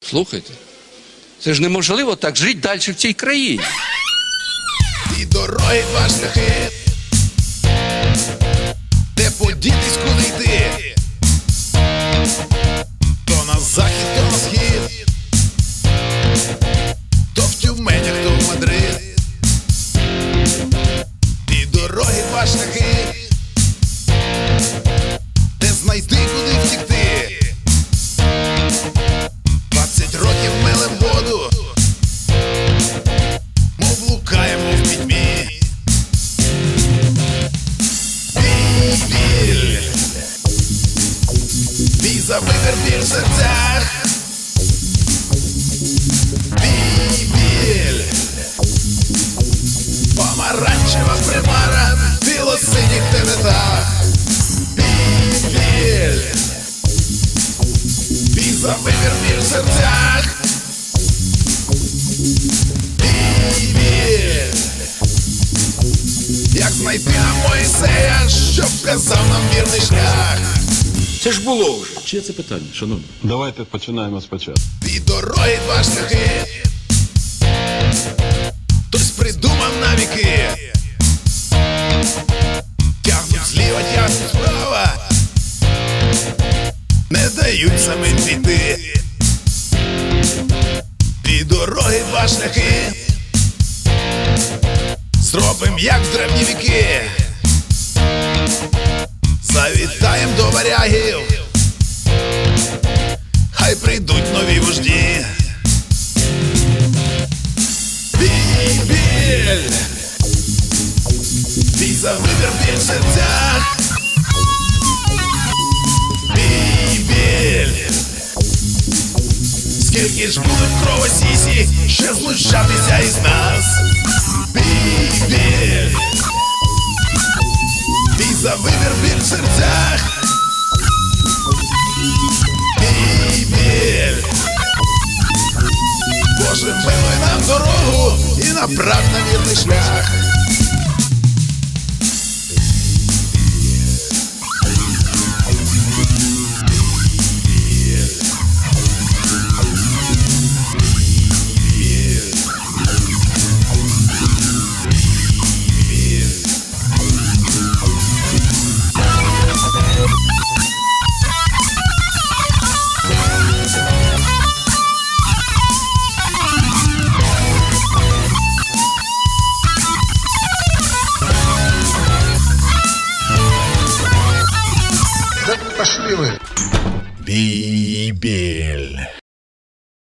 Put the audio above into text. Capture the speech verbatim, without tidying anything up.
Слухайте, це ж неможливо так жити далі в цій країні. І дороги два шляхи, де подітись, куди йти, то на захід, то на схід, то в Тюмень, а то в Мадрид. І дороги два шляхи, де знайти, куди втікти. Двадцять років мелем воду, мов блукаємо в пітьмі. Бій, біль, бій за вибір, біль в серцях. Бій, біль, помаранчева примара в білосиніх тенетах. Бій, біль, бій за вибір, біль в серцях. Бій, біль, як знайти нам Моїсея, щоб вказав нам вірний шлях. Це ж було вже. Чиє це питання, шановні? Давайте починаємо спочатку. І дороги два шляхи, хтось придумав навіки. Тягнуть зліва, тягнуть справа, не дають самим піти. І дороги два шляхи, зробим як в древні віки. Завітаєм до варягів, хай прийдуть нові вожді. Бій, біль, бій за вибір, біль в серцях. Бій, біль, скільки ж будуть кровосісі ще злучатися із нас. Бій, біль, бій за вибір, біль в серцях. Бій, біль, Боже, милуй нам дорогу і направ на вірний шлях. Да пошли вы. Бій, біль.